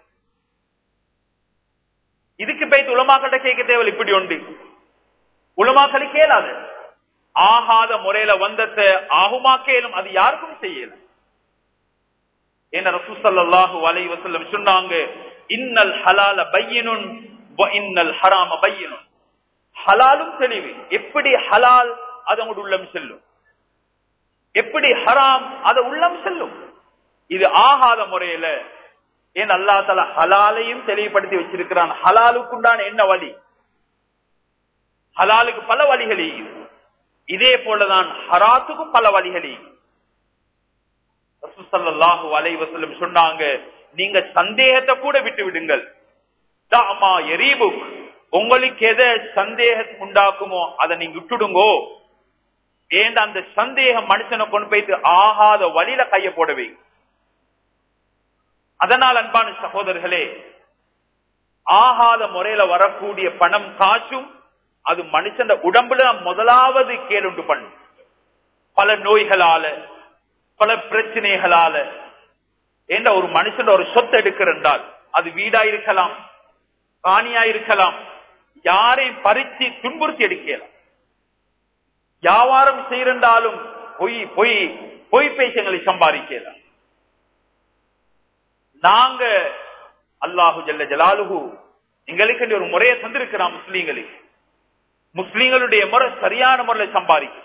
இதுக்கு போய் உலமாக்கள கேட்க தேவை. இப்படி உண்டு உலமாக்களி கேளாது. ஆகாத முறையில வந்தத்தை ஆகுமா கேளும், அது யாருக்கும் செய்யல. என்ன ரசூல் ஸல்லல்லாஹு அலைஹி வஸல்லம் சொன்னாங்க, இன்னல் ஹலால பையினுன் வ இன்னல் ஹராம பையினுன். ஹலாலும் தெளிவு. எப்படி ஹலால் அது உங்க உள்ளம் செல்லும், எப்படி ஹராம் அது உள்ளம் செல்லும். இது ஆகாத முறையில ஏன் அல்லாஹ் தஆலா ஹலாலையும் தெளிவுபடுத்தி வச்சிருக்கிறான். ஹலாலுக்குண்டான என்ன வழி, ஹலாலுக்கு பல வழிகள், இதே போலதான் ஹராத்துக்கும் பல வழிகள். ரசூல் ஸல்லல்லாஹு அலைஹி வஸல்லம் சொன்னாங்க, நீங்க சந்தேகத்தை கூட விட்டு விடுங்கள். தாமா எரீபுக், உங்களுக்கு எதை சந்தேகம் உண்டாக்குமோ அதை நீங்க விட்டுடுங்கோ. ஏன் அந்த சந்தேகம் மனுஷனை கொண்டு போயிட்டு ஆகாத வழியில கைய போடவே. அதனால் அன்பான சகோதரர்களே, ஆகாத முறையில வரக்கூடிய பணம் காசும் அது மனுஷன் உடம்புல முதலாவது கேடுண்டு பண்ணும். பல நோய்களால, பல பிரச்சனைகளால. ஏண்ட ஒரு மனுஷன் ஒரு சொத்து எடுக்கிறால் அது வீடா இருக்கலாம், காணியா இருக்கலாம், யாரையும் பறிச்சு துன்புறுத்தி எடுக்கலாம். வியாபாரம் செய்யறாலும் பொய் பொய் பொய் பேசங்களை சம்பாதிக்கலாம். நாங்க அல்லாஹு ஜல்ல ஜலாலுஹு எங்களுக்கு ஒரு முறையை தந்திருக்கிறான். முஸ்லீம்களுக்கு முஸ்லீம்களுடைய முறை சரியான முறையில் சம்பாதிக்க.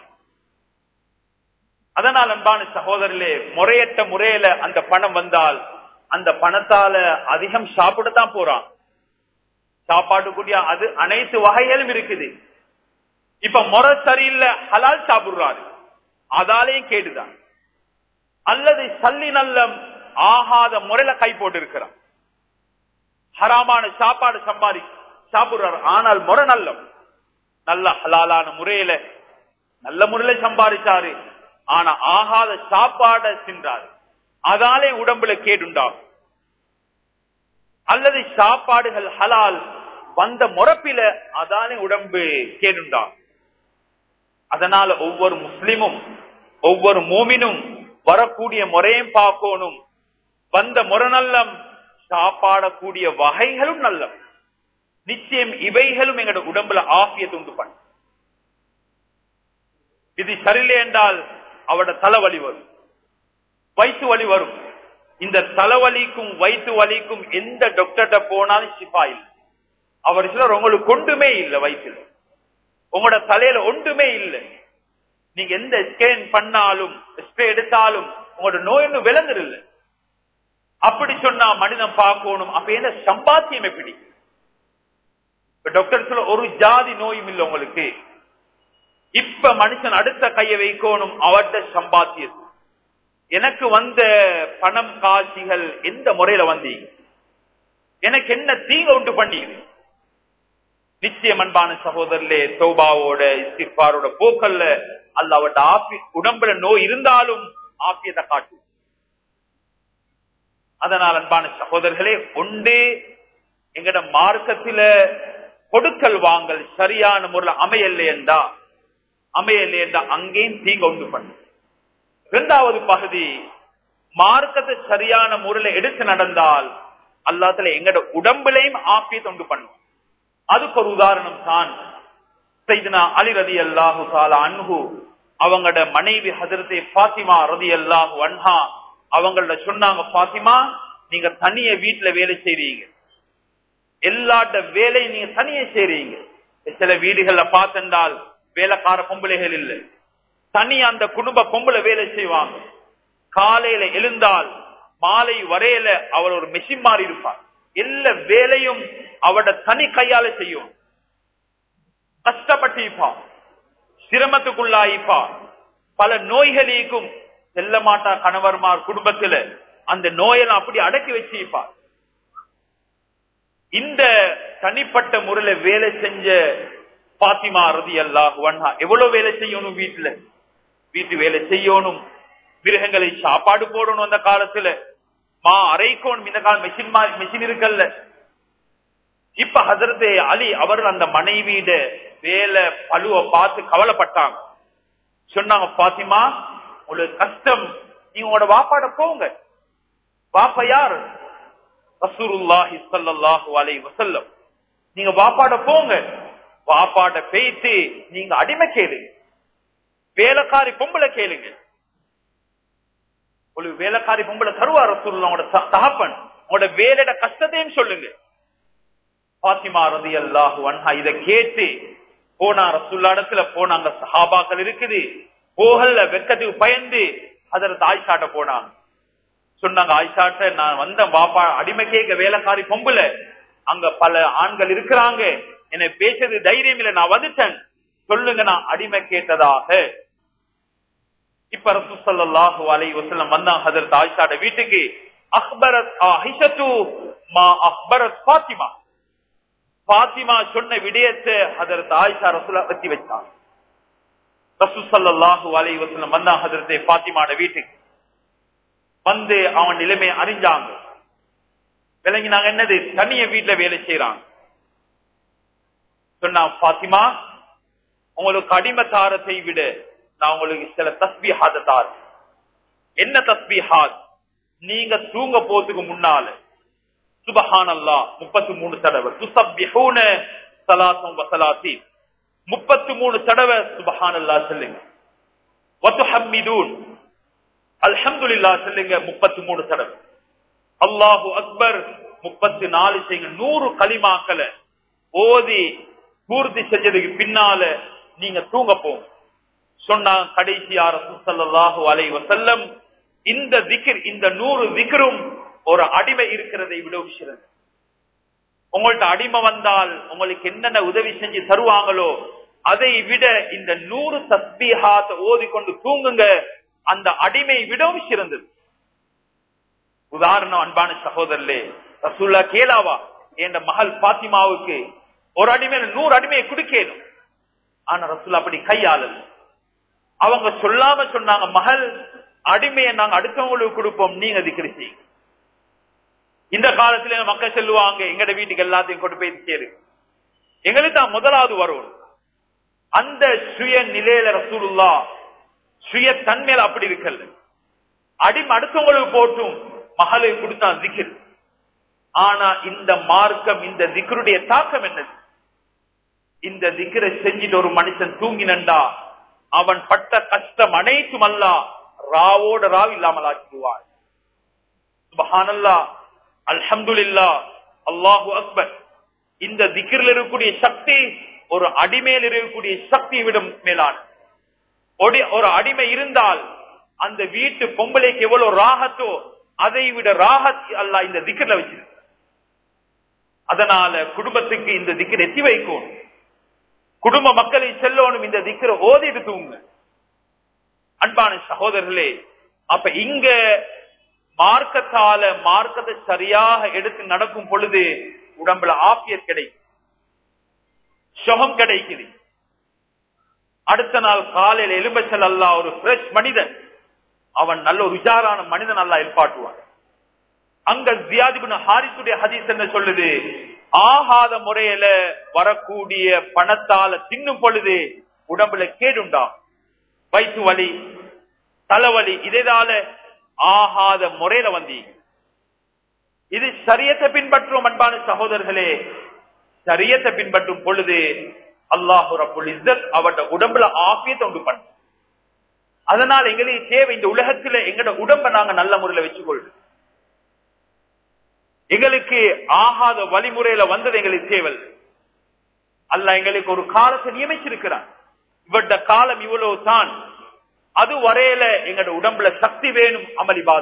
அதனால் அன்பான சகோதரர்களே, முறையற்ற முறையில அந்த பணம் வந்தால் அந்த பணத்தால அதிகம் சாப்பிடத்தான் போறான். சாப்பாடு கூடிய அது அனைத்து வகைகளும் இருக்குது. இப்ப முறை சரியில்லை, ஹலால் சாப்பிடுறாரு, அதாலேயும் கேடுதான். அல்லது சல்லி நல்லம் ஆகாத முறையில கை போட்டு இருக்கிறான், ஹராமான சாப்பாடு சம்பாதி சாப்பிடுறாரு. ஆனால் முறை நல்லம், நல்ல ஹலாலான முறையில நல்ல முறையில சம்பாதிச்சாரு, ஆனா ஆகாத சாப்பாட தின்றாரு, அதாலே உடம்புல கேடுண்டாகும். அல்லது சாப்பாடுகள் ஹலால் வந்த முறப்பில அதாலே உடம்பு கேடுண்டாகும். அதனால ஒவ்வொரு முஸ்லிமும் ஒவ்வொரு மூமினும் வரக்கூடிய முறையும் பார்க்கணும். வந்த முறை நல்லம், சாப்பாடக்கூடிய வகைகளும் நல்லம். நிச்சயம் இவைகளும் எங்களோட உடம்புல ஆபியத்தை உண்டு பண்ண. இது சரியில்லை என்றால் அவட தலைவலி வரும், வயிற்று வலி வரும். இந்த தலைவலிக்கும் வயிற்று வலிக்கும் எந்த டாக்டர்கிட்ட போனாலும் சிபா இல்லை. அவர் சிலர் உங்களுக்கு ஒன்றுமே இல்லை, வயிற்றுல உங்களோட தலையில ஒன்றுமே இல்லை. நீங்க எந்த ஸ்கேன் பண்ணாலும் ஸ்ப்ரே எடுத்தாலும் உங்களோட நோய் ஒன்றும் விளங்குறில்லை. அப்படி சொன்னா மனிதன் பார்க்கணும், அப்ப என்ன சம்பாத்தியம் எப்படி? டாக்டர் சொல்ல ஒரு ஜாதி நோயும் இல்லை உங்களுக்கு. இப்ப மனுஷன் அடுத்த கையை வைக்கணும் அவர்த சம்பாத்தியது. எனக்கு வந்த பணம் காட்சிகள் எந்த முறையில வந்தீங்க, எனக்கு என்ன தீங்க உண்டு பண்ணீங்க? நிச்சயம் அன்பான சகோதரர்களே, தௌபாவோட இஸ்திக்பாரோட போக்கல்ல அல்லாஹ்வோட ஆபி உடம்புல நோய் இருந்தாலும் ஆபியத்தை காட்டும். அதனால் அன்பான சகோதரர்களே, ஒன்றே எங்கட மார்க்கத்தில கொடுக்கல் வாங்கல் சரியான முறையில் அமையலை என்றா அமையலை என்றா அங்கேயும் தீங்க உண்டு பண்ணு. இரண்டாவது பகுதி, மார்க்கத்தை சரியான முறையில் எடுத்து நடந்தால் அல்லாஹ்ல எங்கட உடம்புலையும் ஆபியத்தை உண்டு பண்ணும். அதுக்கு ஒரு உதாரணம் தான் சையதுனா அலி ரலியல்லாஹு தஆலா அன்ஹு அவங்களோட மனைவி ஹஜ்ரத் ஃபாத்திமா ரலியல்லாஹு அன்ஹா அவங்கள சொன்னாங்க, ஃபாத்திமா நீங்க தனிய வீட்டுல வேலை செய்றீங்க, எல்லாட்ட வேலையும் நீங்க தனியே செய்றீங்க. சில வீடுகள்ல பார்த்தென்றால் வேலைக்கார பொம்பளைகள் இல்லை, தனி அந்த குடும்ப பொம்பளை வேலை செய்வாங்க. காலையில எழுந்தால் மாலை வரையில அவள் ஒரு மெஷின் மாறி இருப்பார். எல்லா வேலையும் அவட தனி கையால செய்யும். கஷ்டப்பட்டு இருப்பா, சிரமத்துக்குள்ளாயிப்பா, பல நோய்களுக்கும் செல்ல மாட்டா. கணவர்மார் குடும்பத்துல அந்த நோயெல்லாம் அப்படி அடக்கி வச்சிருப்பார். இந்த தனிப்பட்ட முறையில வேலை செஞ்ச பாத்திமா ரலியல்லாஹு அன்ஹா எவ்வளவு வேலை செய்யணும், வீட்டுல வீட்டு வேலை செய்யணும், மிருகங்களை சாப்பாடு போடணும். அந்த காலத்துல மா அரைக்கோணும், இந்த காலம் மெஷின் மெஷின் இருக்கல்ல. இப்ப ஹஜ்ரத் அலி அவர்கள் அந்த மனைவியிட வேலை பழுவ பார்த்து கவலைப்பட்டாங்க. சொன்னாங்க, பாத்திமா உங்களுக்கு கஷ்டம், நீங்க உங்களோட வாப்பாட போங்க. வாப்பா யார்? ரசூலுல்லாஹி ஸல்லல்லாஹு அலைஹி வஸல்லம். நீங்க வாப்பாட போங்க, வாப்பாட பேய்த்து நீங்க அடிமை கேளுங்க, வேலைக்காரி பொம்பளை கேளுங்க. ஒரு வேலைக்காரி பொம்பளை தருவா ரசூலுல்லாஹ் உங்களோட தகப்பன், உங்களோட வேலையோட கஷ்டத்தையும் சொல்லுங்க. பாத்திமா ரலியல்லாஹு அன்ஹா இத கேட்டு போனா ரசூலுல்லாஹ் இடத்துல போனாங்க. சஹாபாக்கள் இருக்குது, போகல வெக்கத்துக்கு பயந்து ஹஜ்ரத் ஆயிஷாட்ட போனாங்க. சொன்னாங்க, ஆயிஷாட்ட நான் வந்த பாப்பா அடிமை கேட்க வேலைக்காரி பொம்புல, அங்க பல ஆண்கள் இருக்கிறாங்க, என்னை பேசுறது தைரியம் இல்லை, நான் வந்துட்டேன், சொல்லுங்க நான் அடிமை கேட்டதாக. இப்ப ரசூல் ஸல்லல்லாஹு அலைஹி வஸல்லம் வந்தாங்க ஹஜ்ரத் ஆயிஷாட்ட வீட்டுக்கு. அக்பரத் ஆயிஷத்து மா அக்பரத் ஃபாத்திமா. ஃபாத்திமா சொன்ன விடயத்தை ஹஜரத் ஆயிஷா ரசூலுல்லாஹ் பத்தி வச்சாங்க. ரசூல் ஸல்லல்லாஹு அலைஹி வஸல்லம் வந்தா ஹஜரத் ஃபாத்திமாட வீட்டுக்கு வந்து அவன் நிலைமை அறிஞ்சாங்க. விளங்கி நாங்க என்னது தனிய வீட்டுல வேலை செய்யறாங்க. சொன்னா ஃபாத்திமா, உங்களுக்கு அடிமத்தாரத்தை விட நான் உங்களுக்கு சில தஸ்பீஹாத் தார். என்ன தஸ்பீஹாத்? நீங்க தூங்க போறதுக்கு முன்னால சுப்ஹானல்லாஹ் முப்பத்தி மூணு தடவை, துஸப்பிஹூன ஸலாத்தன் வ ஸலாத்தீன் முப்பத்தி மூணு தடவை சுப்ஹானல்லாஹ் சொல்லுங்க, வ துஹம்மிதூன் அல்ஹம்துலில்லாஹ் சொல்லுங்க முப்பத்தி மூணு தடவை, அல்லாஹு அக்பர் முப்பத்தி நாலு செய்யுங்க. நூறு கலிமாக்களை ஓதி பூர்த்தி செஞ்சதுக்கு பின்னால நீங்க தூங்க போங்க. சொன்னா கடைசியா ரசூல் ஸல்லல்லாஹு அலைஹி வஸல்லம் இந்த திக்ர், இந்த நூறு திக்ரும் ஒரு அடிமை இருக்கிறதை விட விஷயம். உங்கள்ட்ட அடிமை வந்தால் உங்களுக்கு என்னென்ன உதவி செஞ்சு தருவாங்களோ அதை விட இந்த நூறு தஸ்பீஹாத் ஓதிக்கொண்டு தூங்குங்க, அந்த அடிமை விடவும் சிறந்தது. உதாரணம் அன்பான சகோதரர்களே, ரசூலுல்லாஹ் கேளாவா என்ற மகள் பாத்திமாவுக்கு ஒரு அடிமை நூறு அடிமையை குடுக்கணும். ஆனா ரசூலுல்லாஹ் அப்படி கையாளல. அவங்க சொல்லாம சொன்னாங்க, மகள் அடிமையை நாங்க அடுத்தவங்களுக்கு கொடுப்போம், நீங்க திக்ர் செய்யுங்க. இந்த காலத்துல மக்கள் சொல்லுவாங்க, எங்கட வீட்டுக்கு எல்லாத்தையும் கொண்டு போய் சேரு, எங்களுக்கு தான் முதலாவது வரும். அந்த சுய நிலையில ரசூலுல்லாஹ் சுய தன்மையில அப்படி இருக்கல. அடிமை அடுத்தவங்களுக்கு போட்டும் மகளுக்கு கொடுத்தான் திக்ர். ஆனா இந்த மார்க்கம், இந்த திக்ருடைய தாக்கம் என்னது? இந்த திக்ரை செஞ்சிட்டு ஒரு மனுஷன் தூங்கினண்டா அவன் பட்ட கஷ்டம் அனைத்தும் அல்லாஹ் ராவோட ராவ் இல்லாமல் ஆக்கிடுவார். சுப்ஹானல்லாஹ், அல்ஹம்துலில்லாஹ், அல்லாஹு அக்பர். இந்த திக்ரில் இருக்கக்கூடிய சக்தி ஒரு அடிமையில் இருக்கக்கூடிய சக்தியை விட மேலான. ஒரு அடிமை இருந்தால் அந்த வீட்டு பொம்பளைக்கு எவ்வளவு ராகத்தோ அதை விட ராகத் அல்லாஹ் இந்த திக்ர்ல வச்சிருக்க. அதனால குடும்பத்துக்கு இந்த திக்ர் எத்தி வைக்கும். குடும்ப மக்களை செல்லணும், இந்த திக்ரை ஓதிட்டு தூங்க. அன்பான சகோதரர்களே, அப்ப இங்க மார்க்கத்தால மார்க்கத்தை சரியாக எடுத்து நடக்கும் பொழுது உடம்புல ஆபியத் கிடைக்கும், சுகம் கிடைக்குது. அடுத்த நாள் காலையில் எலும்பச்சல் அல்லாஹ் ஒரு ஃப்ரெஷ் மனிதன், அவன் நல்ல ஒரு விசாரான மனிதன் அல்லாஹ் எழுப்பாட்டுவான். அங்க ஜியாத் இப்னு ஹாரிஸுடைய ஹதீஸ் என்ன சொல்லுது? ஆகாத முறையில வரக்கூடிய பணத்தால தின்னும் பொழுது உடம்புல கேடுண்டா, வயிற்று வலி, தலைவலி, இதனால ஆகாத முறையில வந்தீங்க. இது ஷரியத்தை பின்பற்றும் அன்பான சகோதரர்களே. ஷரியத்தை பின்பற்றும் பொழுது அல்லாஹ் ரப்புல் இஸ்ஸத் அவட உடம்புல ஆஃபியத்தை உண்டு பண்ண. அதனால எங்களுக்கு தேவை இந்த உலகத்துல எங்கட உடம்ப நாங்க நல்ல முறையில வச்சுக்கொள்ளும். எங்களுக்கு ஆகாத வழிமுறையில வந்தது எங்களுக்கு தேவை. அல்லாஹ் எங்களுக்கு ஒரு காலத்தை நியமிச்சிருக்கிறான். இவட காலம் இவ்வளவு தான், அது வரையில எங்கட உடம்புல சக்தி வேணும். அமளிபாத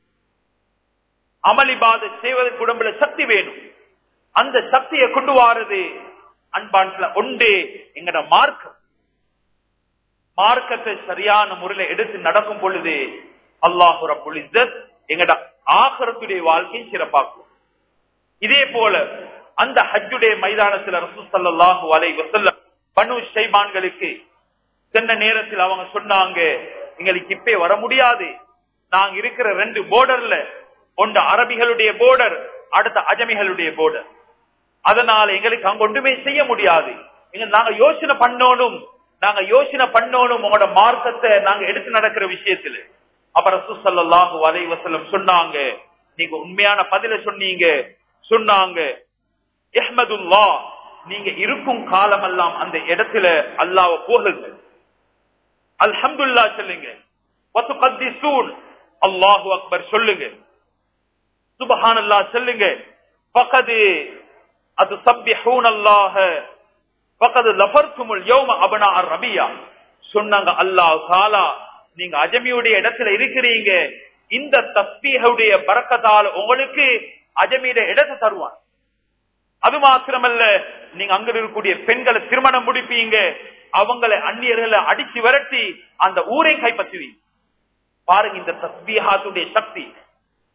அமளிபாத செய்வதற்கு உடம்புல சக்தி வேணும். அந்த சக்தியை கொண்டு வாரது அன்பான்ல ஒன்றே எங்கட மார்க்கம். மார்க்கத்தை சரியான முறையில எடுத்து நடக்கும் பொழுது அல்லாஹ் ரப்புல் இஸ்ஸத் எங்கட ஆகிரத்துடைய வாழ்க்கையை சிறப்பாக்கும். இதே போல அந்த ஹஜ்ஜுடைய மைதானத்தில் ரசூல் ஸல்லல்லாஹு அலைஹி வஸல்லம் பனு ஷைபான்களுக்கு சென்ற நேரத்தில் அவங்க சொன்னாங்க, எங்களுக்கு இப்பே வர முடியாது, நாங்க இருக்கிற ரெண்டு போர்டர்ல ஒன்று அரபிகளுடைய போர்டர், அடுத்த அஜமிகளுடைய போர்டர், அதனால எங்களுக்கு அங்க ஒன்றுமே செய்ய முடியாது, நாங்க யோசனை பண்ணணும் நாங்க யோசனை பண்ணணும் உங்களோட மார்க்கத்தை நாங்க எடுத்து நடக்கிற விஷயத்துல. அப்ப ரசூல் ஸல்லல்லாஹு அலைஹி வஸல்லம் சொன்னாங்க, நீங்க உண்மையான பதில சொன்னீங்க. சொன்னாங்க, இஹ்மதுல்லாஹ், நீங்க இருக்கும் காலமெல்லாம் அந்த இடத்துல அல்லாஹ்வை புகழுங்க, அல்ஹம்துலில்லாஹ் சொல்லுங்க, வதுகத்திஸூன், அல்லாஹு அக்பர் சொல்லுங்க, சுப்ஹானல்லாஹ் சொல்லுங்க, ஃபகத் அதுஸப்பிஹூனல்லாஹ ஃபகத் லஃபர்துமுல் யௌம அப்னா அர்-ரபியா. சொன்னாங்க அல்லாஹ் தஆலா, நீங்க அஜமியுடைய இடத்துல இருக்கிறீங்க, இந்த தஸ்பீஹுடைய பரக்கத்தால உங்களுக்கு அஜமியுடைய இடத்தை தருவான். அது மாத்திரமல்ல, நீங்க அங்க இருக்கக்கூடிய பெண்களை திருமணம் முடிப்பீங்க, அவங்களை அந்நியர்களை அடிச்சு விரட்டி அந்த ஊரை கைப்பற்றுவீங்க. பாருங்க இந்த தஸ்பீஹாத்துடைய சக்தி.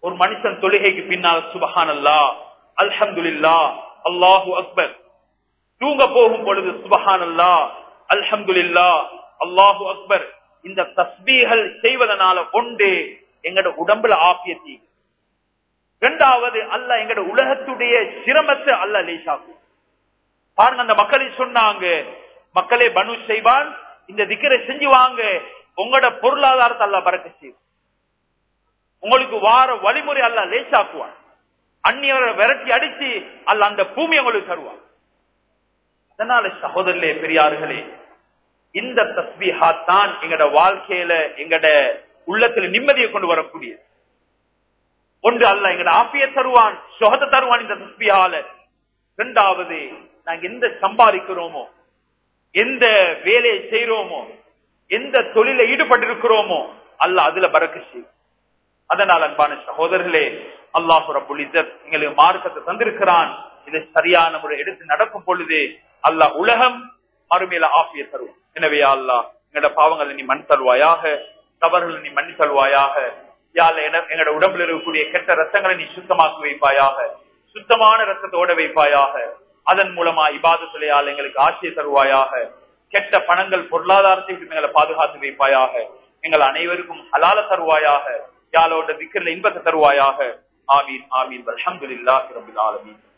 ஒரு மனுஷன் தொழுகைக்கு பின்னால் சுபஹானல்லாஹ், அல்ஹம்துலில்லாஹ், அல்லாஹு அக்பர், தூங்க போகும் பொழுது சுபஹானல்லாஹ், அல்ஹம்துலில்லாஹ், அல்லாஹு அக்பர், இந்த தஸ்பீஹல் செய்வதனால ஒன்று எங்கட உடம்புல ஆஃபியத்தி, இரண்டாவது அல்லாஹ் எங்கட உலகத்துடைய சிரமத்தை அல்லாஹ் லேசாக்கும். பாருங்க, அந்த மக்களை சொன்னாங்க, மக்களே பனு செய்வான் இந்த திக்கரை செஞ்சு வாங்க, உங்களோட பொருளாதாரத்தை அல்லாஹ் பறக்கச் செய்வான், உங்களுக்கு வார வழிமுறை அல்லாஹ் லேசாக்குவான், அந்நியரை விரட்டி அடிச்சு அல்லாஹ் அந்த பூமி உங்களுக்கு தருவான். அதனால சகோதரர்களே, பெரியார்களே, இந்த தஸ்பீஹாத் தான் எங்கட வாழ்க்கையில எங்கட உள்ளத்துல நிம்மதியை கொண்டு வரக்கூடிய ஒன்று. அல்லாஹ் எங்கட ஆஃபியை தருவான், சுகத்தை தருவான் இந்த தஸ்பீஹால. இரண்டாவது, நாங்க எந்த சம்பாதிக்கிறோமோ, எந்த வேலையை செய்யறோமோ, எந்த தொழில ஈடுபட்டிருக்கிறோமோ அல்லாஹ் அதுல பரக்கத் செய்யும். அதனால் அன்பான சகோதரர்களே, அல்லாஹ் ரப்புல் இஸ்ஸத் எங்களுக்கு மார்க்கத்தை தந்திருக்கிறான். இதை சரியான முறை எடுத்து நடக்கும் பொழுது அல்லாஹ் உலகம் மறுமையில ஆஃபியை தருவான். எனவே அல்லாஹ் எங்களோட பாவங்களை நீ மண் தருவாயாக, தவறுகளை நீ மன்னி தருவாயாக. யாழ் எங்களோட உடம்புல இருக்கக்கூடிய கெட்ட ரத்தங்களை நீ சுத்தமாக்கி வைப்பாயாக, சுத்தமான ரத்தத்தை ஓட வைப்பாயாக. அதன் மூலமா இபாதத்துடைய ஆள் எங்களுக்கு ஆட்சியை தருவாயாக. கெட்ட பணங்கள் பொருளாதாரத்தை எங்களை பாதுகாத்து வைப்பாயாக. எங்கள் அனைவருக்கும் ஹலால தருவாயாக. யாழோட திக்கர்ல இன்பத்தை தருவாயாக. ஆமீன் ஆமீன். அல்ஹம்துலில்லாஹி ரப்பில் ஆலமீன்.